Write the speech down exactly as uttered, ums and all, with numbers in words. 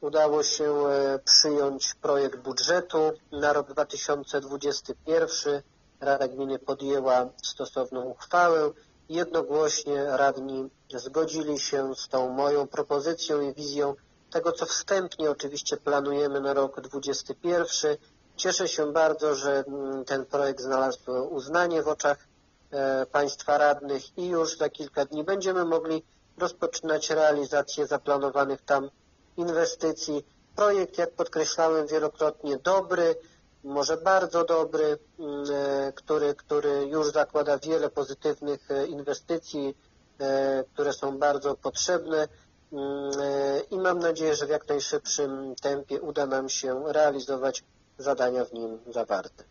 udało się przyjąć projekt budżetu na rok dwa tysiące dwudziesty pierwszy. Rada Gminy podjęła stosowną uchwałę. Jednogłośnie radni zgodzili się z tą moją propozycją i wizją tego, co wstępnie oczywiście planujemy na rok dwudziesty pierwszy. Cieszę się bardzo, że ten projekt znalazł uznanie w oczach państwa radnych i już za kilka dni będziemy mogli rozpoczynać realizację zaplanowanych tam inwestycji. Projekt, jak podkreślałem wielokrotnie, dobry, może bardzo dobry, który, który już zakłada wiele pozytywnych inwestycji, które są bardzo potrzebne i mam nadzieję, że w jak najszybszym tempie uda nam się realizować zadania w nim zawarte.